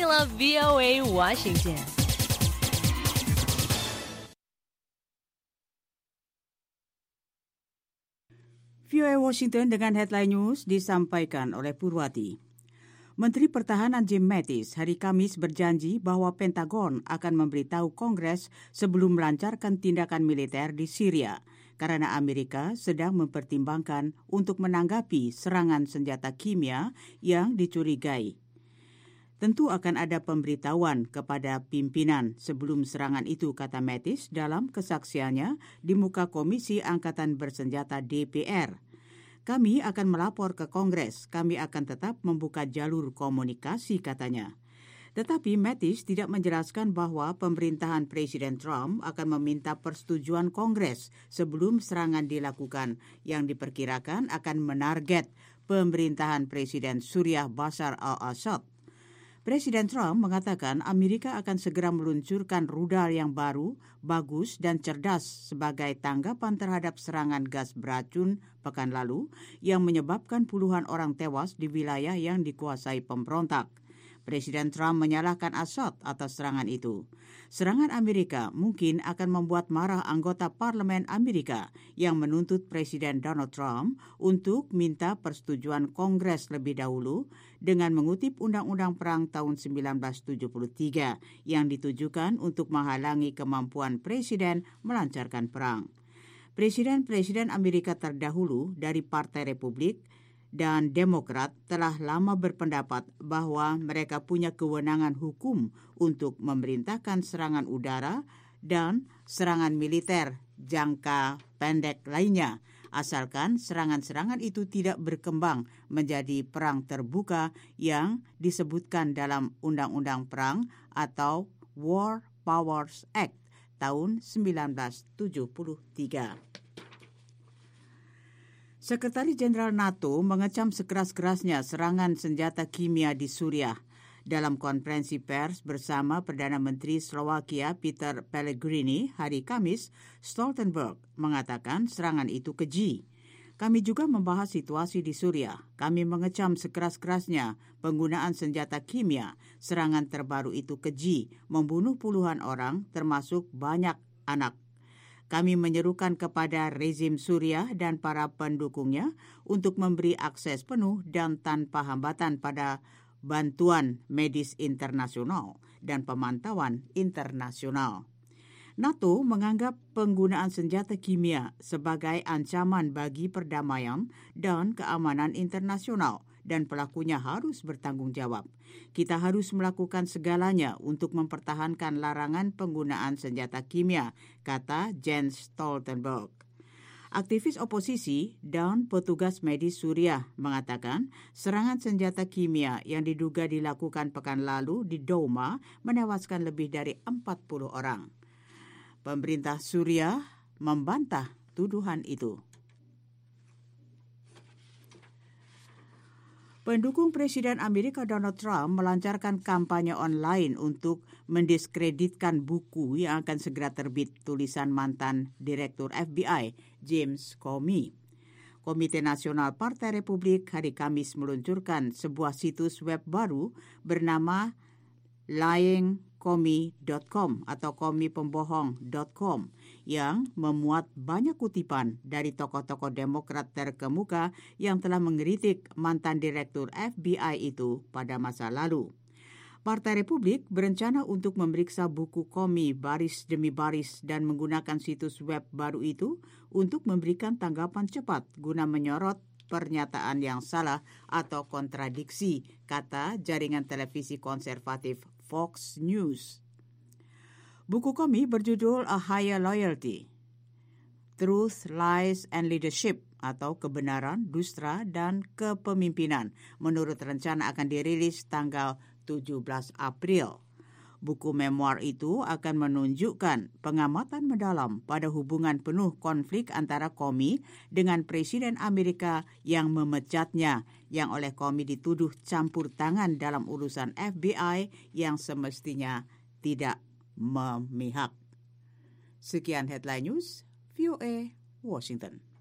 Inilah VOA Washington. VOA Washington dengan headline news disampaikan oleh Purwati. Menteri Pertahanan Jim Mattis hari Kamis berjanji bahwa Pentagon akan memberitahu Kongres sebelum melancarkan tindakan militer di Syria karena Amerika sedang mempertimbangkan untuk menanggapi serangan senjata kimia yang dicurigai. Tentu akan ada pemberitahuan kepada pimpinan sebelum serangan itu, kata Mattis dalam kesaksiannya di muka Komisi Angkatan Bersenjata DPR. Kami akan melapor ke Kongres, kami akan tetap membuka jalur komunikasi, katanya. Tetapi Mattis tidak menjelaskan bahwa pemerintahan Presiden Trump akan meminta persetujuan Kongres sebelum serangan dilakukan yang diperkirakan akan menarget pemerintahan Presiden Suriah Bashar al-Assad. Presiden Trump mengatakan Amerika akan segera meluncurkan rudal yang baru, bagus, dan cerdas sebagai tanggapan terhadap serangan gas beracun pekan lalu yang menyebabkan puluhan orang tewas di wilayah yang dikuasai pemberontak. Presiden Trump menyalahkan Assad atas serangan itu. Serangan Amerika mungkin akan membuat marah anggota Parlemen Amerika yang menuntut Presiden Donald Trump untuk minta persetujuan Kongres lebih dahulu dengan mengutip Undang-Undang Perang tahun 1973 yang ditujukan untuk menghalangi kemampuan Presiden melancarkan perang. Presiden-presiden Amerika terdahulu dari Partai Republik dan Demokrat telah lama berpendapat bahwa mereka punya kewenangan hukum untuk memerintahkan serangan udara dan serangan militer jangka pendek lainnya, asalkan serangan-serangan itu tidak berkembang menjadi perang terbuka yang disebutkan dalam Undang-Undang Perang atau War Powers Act tahun 1973. Sekretaris Jenderal NATO mengecam sekeras-kerasnya serangan senjata kimia di Suriah. Dalam konferensi pers bersama Perdana Menteri Slovakia Peter Pellegrini hari Kamis, Stoltenberg mengatakan serangan itu keji. Kami juga membahas situasi di Suriah. Kami mengecam sekeras-kerasnya penggunaan senjata kimia. Serangan terbaru itu keji, membunuh puluhan orang termasuk banyak anak. Kami menyerukan kepada rezim Suriah dan para pendukungnya untuk memberi akses penuh dan tanpa hambatan pada bantuan medis internasional dan pemantauan internasional. NATO menganggap penggunaan senjata kimia sebagai ancaman bagi perdamaian dan keamanan internasional dan pelakunya harus bertanggung jawab. Kita harus melakukan segalanya untuk mempertahankan larangan penggunaan senjata kimia, kata Jens Stoltenberg. Aktivis oposisi dan petugas medis Suriah mengatakan serangan senjata kimia yang diduga dilakukan pekan lalu di Douma menewaskan lebih dari 40 orang. Pemerintah Suriah membantah tuduhan itu. Pendukung Presiden Amerika Donald Trump melancarkan kampanye online untuk mendiskreditkan buku yang akan segera terbit tulisan mantan Direktur FBI James Comey. Komite Nasional Partai Republik hari Kamis meluncurkan sebuah situs web baru bernama lyingcomey.com atau comeypembohong.com yang memuat banyak kutipan dari tokoh-tokoh Demokrat terkemuka yang telah mengkritik mantan Direktur FBI itu pada masa lalu. Partai Republik berencana untuk memeriksa buku Comey baris demi baris dan menggunakan situs web baru itu untuk memberikan tanggapan cepat guna menyorot pernyataan yang salah atau kontradiksi, kata jaringan televisi konservatif Fox News. Buku Comey berjudul A Higher Loyalty, Truth, Lies, and Leadership atau Kebenaran, Dusta, dan Kepemimpinan. Menurut rencana akan dirilis tanggal 17 April. Buku memoir itu akan menunjukkan pengamatan mendalam pada hubungan penuh konflik antara Comey dengan Presiden Amerika yang memecatnya, yang oleh Comey dituduh campur tangan dalam urusan FBI yang semestinya tidak memihak. Sekian Headline News, VOA Washington.